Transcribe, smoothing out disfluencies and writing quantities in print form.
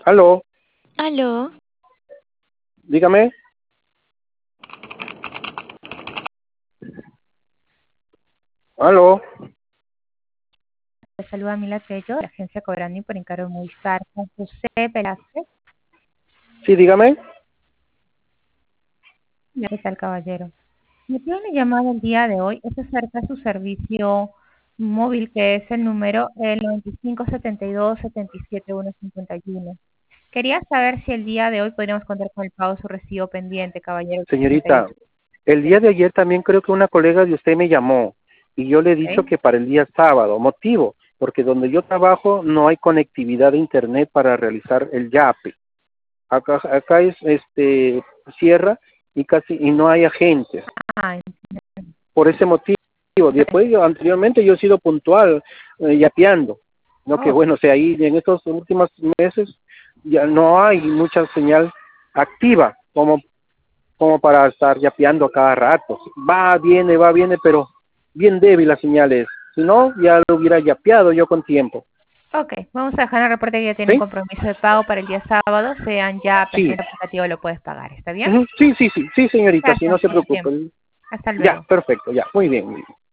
Aló, Aló, dígame. Aló, Te saluda Mila Tello, de la agencia Cobrani por encargo de Movistar, con José Velázquez. sí, dígame. ¿Qué tal, caballero? Me tiene una llamada el día de hoy, es acerca de su servicio móvil, que es el número el 9572-77151. Quería saber si el día de hoy podríamos contar con el pago de su recibo pendiente, caballero. Señorita, el día de ayer también creo que una colega de usted me llamó y yo le he dicho que para el día sábado. Motivo, porque donde yo trabajo no hay conectividad de internet para realizar el yape. Acá es sierra y no hay agentes. Ah, Por ese motivo. Después, anteriormente yo he sido puntual, yapeando. No que oh, bueno, o sea, ahí en estos últimos meses ya no hay mucha señal activa como para estar yapeando a cada rato. Va, viene, pero bien débil la señal es. Si no, ya lo hubiera yapeado yo con tiempo. ok, vamos a dejar el reporte que ya tiene un ¿Sí? compromiso de pago para el día sábado, sean ya Sí. pendiente aplicativo, lo puedes pagar, ¿está bien? Ujú. Sí, señorita, sí, no Gracias se por su preocupe. tiempo. Hasta Ya, luego. perfecto, ya, muy bien, muy bien.